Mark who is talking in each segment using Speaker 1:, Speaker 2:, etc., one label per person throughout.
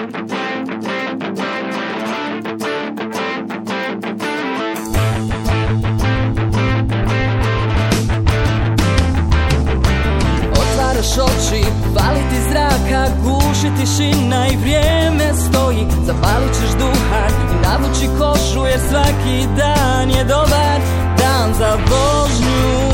Speaker 1: Oči, fali ti zraka, guši tišina i vrijeme stoji. Zapalit ćeš duhan i navući košu, jer svaki dan je dobar dan za vožnju.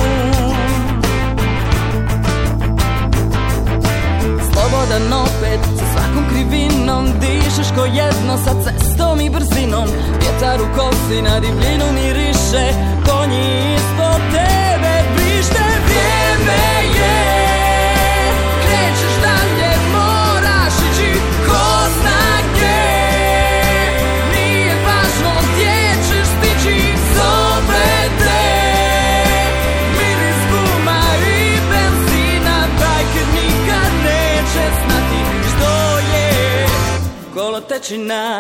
Speaker 1: Slobodan opet, sa svakom krivinom dišeš ko jedno, sa cestom i brzinom. Vjetar u kosi, na divljinu miriše, konji ispod tebe vrište. Vrijeme je, krećeš dalje, moraš ići, ko zna gdje. Nije važno gdje ćeš stići, zove te miris guma i benzina. Bajker nikad neće znati što je kolotečina.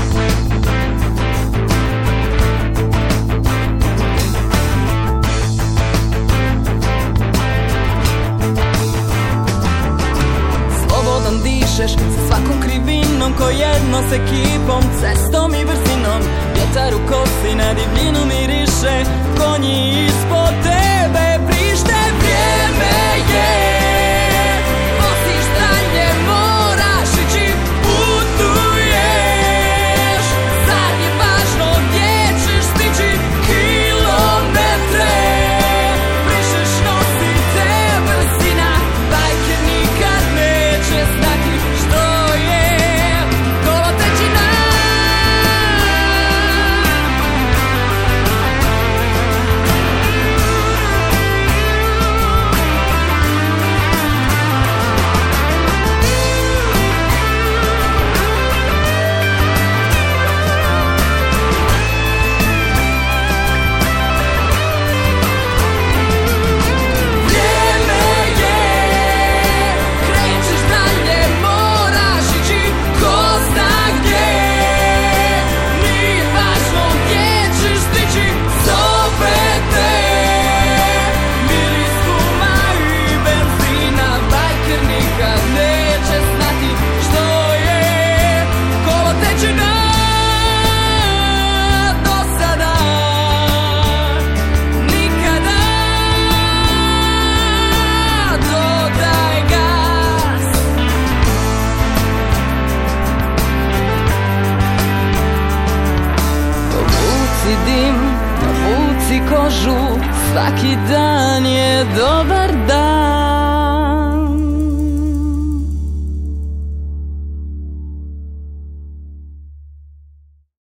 Speaker 1: Dišeš sa svakom krivinom, ko jedno s ekipom, cestom i brzinom. Vjetar u kosi, na divljinu miriše, konji ispod tebe vrište. Vrijeme je, voziš dalje, moraš ići, putuješ. Sad je važno gdje ćeš stići, kilometre brišeš, nosi te brzina. Bajker nikad neće znati što je kolotečina. Dim, navuci kožu, svaki dan je dobar